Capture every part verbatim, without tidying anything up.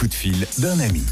coup de fil d'un ami.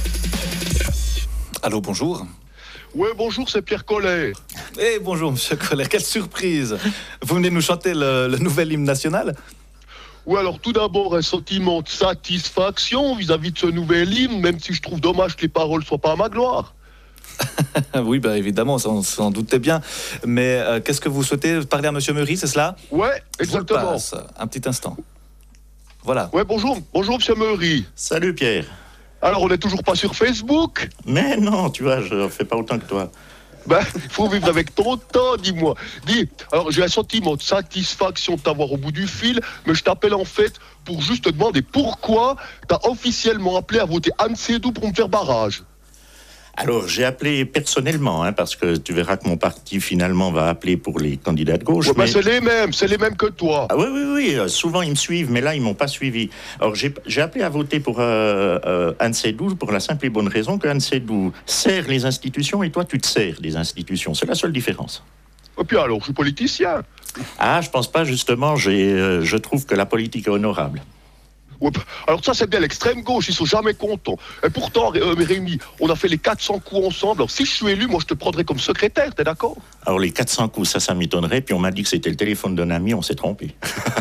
Allô, bonjour. Ouais, bonjour, c'est Pierre Collet. Eh, bonjour, monsieur Collet, quelle surprise. Vous venez nous chanter le, le nouvel hymne national? Ouais, alors tout d'abord, un sentiment de satisfaction vis-à-vis de ce nouvel hymne, même si je trouve dommage que les paroles soient pas à ma gloire. Oui, bah évidemment, ça, on s'en doutait bien. Mais euh, qu'est-ce que vous souhaitez parler à monsieur Meury, c'est cela? Ouais, exactement. Je vous le passe, un petit instant. Voilà. Ouais, bonjour, bonjour, monsieur Meury. Salut Pierre. Alors, on n'est toujours pas sur Facebook? Mais non, tu vois, je fais pas autant que toi. Ben, il faut vivre avec ton temps, dis-moi. Dis, alors j'ai un sentiment de satisfaction de t'avoir au bout du fil, mais je t'appelle en fait pour juste te demander pourquoi t'as officiellement appelé à voter Anne Seydoux pour me faire barrage. Alors, j'ai appelé personnellement, hein, parce que tu verras que mon parti finalement va appeler pour les candidats de gauche. Ouais, ben mais... c'est les mêmes, c'est les mêmes que toi. Ah oui, oui, oui, euh, souvent ils me suivent, mais là ils m'ont pas suivi. Alors j'ai, j'ai appelé à voter pour euh, euh, Anne Seydoux pour la simple et bonne raison que Anne Seydoux sert les institutions et toi tu te sers des institutions. C'est la seule différence. Et puis alors, je suis politicien. Ah, je pense pas justement, j'ai, euh, je trouve que la politique est honorable. Ouais, alors ça c'est bien l'extrême gauche, ils sont jamais contents. Et pourtant, euh, Rémi, on a fait les quatre cents coups ensemble. Alors si je suis élu, moi je te prendrai comme secrétaire, t'es d'accord? Alors les quatre cents coups, ça, ça m'étonnerait. Puis on m'a dit que c'était le téléphone d'un ami, on s'est trompé.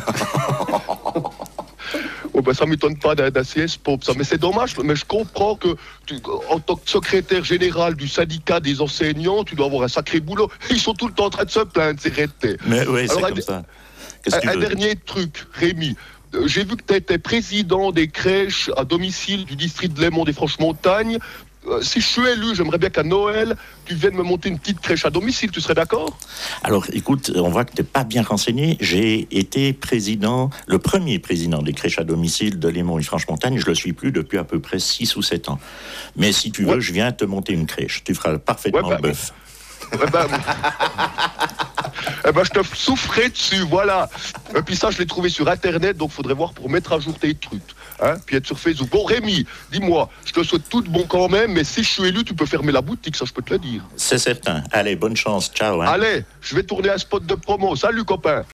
Oh ben ça m'étonne pas d'un, d'un C S Pop, ça. Mais c'est dommage, mais je comprends que tu, en tant que secrétaire général du syndicat des enseignants, tu dois avoir un sacré boulot. Ils sont tout le temps en train de se plaindre, c'est rété. Mais oui, c'est alors, comme un, ça. Qu'est-ce que tu un, un veux? dernier truc, Rémi. Euh, j'ai vu que tu étais président des crèches à domicile du district de Lémont des Franches-Montagnes. Euh, si je suis élu, j'aimerais bien qu'à Noël, tu viennes me monter une petite crèche à domicile, tu serais d'accord? Alors, écoute, on voit que tu n'es pas bien renseigné. J'ai été président, le premier président des crèches à domicile de Lémont et Franche-Montagne. Je le suis plus depuis à peu près six ou sept ans. Mais si tu veux, ouais. je viens te monter une crèche. Tu feras parfaitement ouais, bah, le bœuf. Eh ben, eh ben, je te souffrais dessus, voilà. Et puis ça, je l'ai trouvé sur Internet, donc faudrait voir pour mettre à jour tes trucs. Hein, puis être sur Facebook. Bon, Rémi, dis-moi, je te souhaite tout de bon quand même, mais si je suis élu, tu peux fermer la boutique, ça je peux te le dire. C'est certain. Allez, bonne chance. Ciao. Hein. Allez, je vais tourner un spot de promo. Salut, copain.